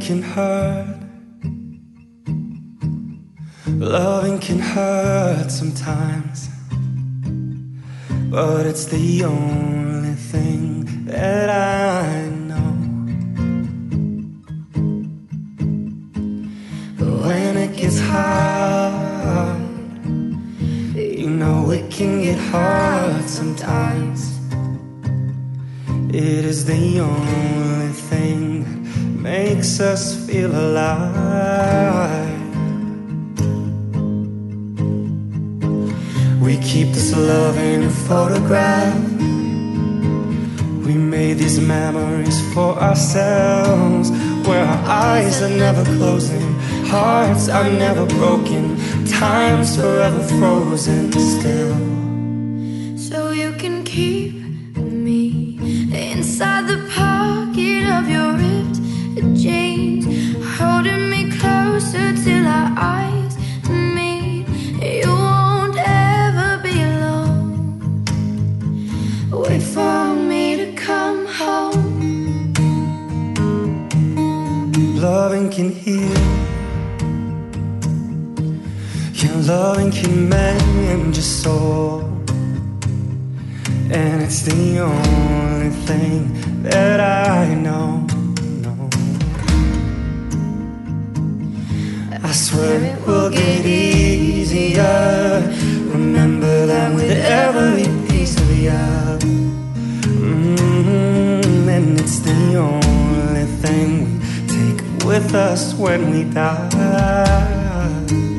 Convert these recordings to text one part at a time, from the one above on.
can hurt. Loving can hurt sometimes, but it's the only thing that I know. But when it gets hard, you know it can get hard sometimes. It is the only thing that makes us feel alive. We keep this love in a photograph. We made these memories for ourselves, where our eyes are never closing, hearts are never broken, time's forever frozen still. So you can keep me inside the pocket of your ripped jeans, holding me closer till our eyes meet. You won't ever be alone. Wait for me to come home. Loving can heal, your loving can mend your soul, and it's the only thing that I know. I swear it will get easier. Remember that with every piece of you. And it's the only thing we take with us when we die.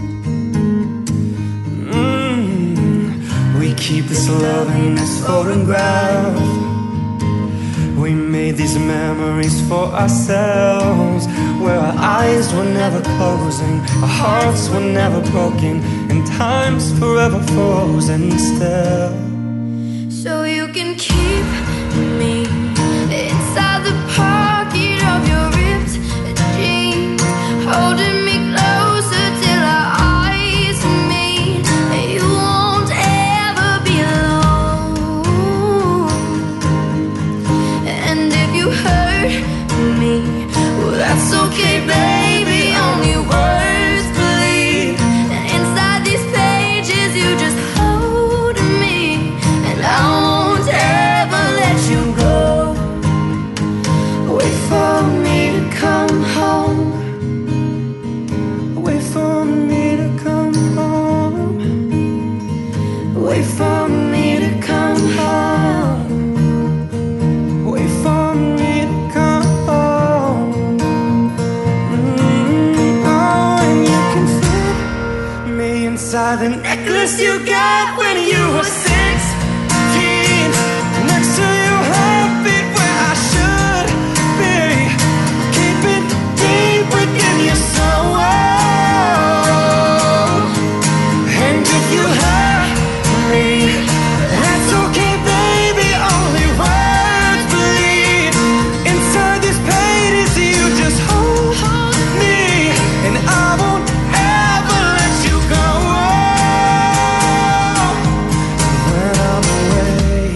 We keep this love in this photograph. We made these memories for ourselves, where our eyes were never closing, our hearts were never broken, and time's forever frozen still. So you can keep me inside the pocket of your ripped jeans, holding me closer till our eyes meet. You won't ever be alone. And if you hurt me, well, that's okay, baby. Only words bleed. And inside these pages, you just hold me, and I won't ever let you go. Wait for me to come home. Wait for me to come home. Wait for me to come home. Wait for me to come home. Oh, and you can fit me inside the necklace you got when you were 16, next to your heartbeat where I should be. Keep it deep within your soul. And if you hurt me, that's okay, baby. Only words bleed. Inside these pages, you just hold me, and I won't ever let you go. When I'm away,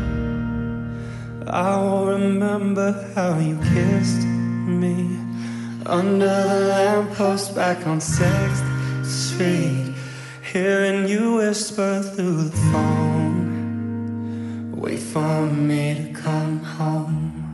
I will remember how you kissed me under the lamppost back on 6th Street, hearing you whisper through the phone. Wait for me to come home.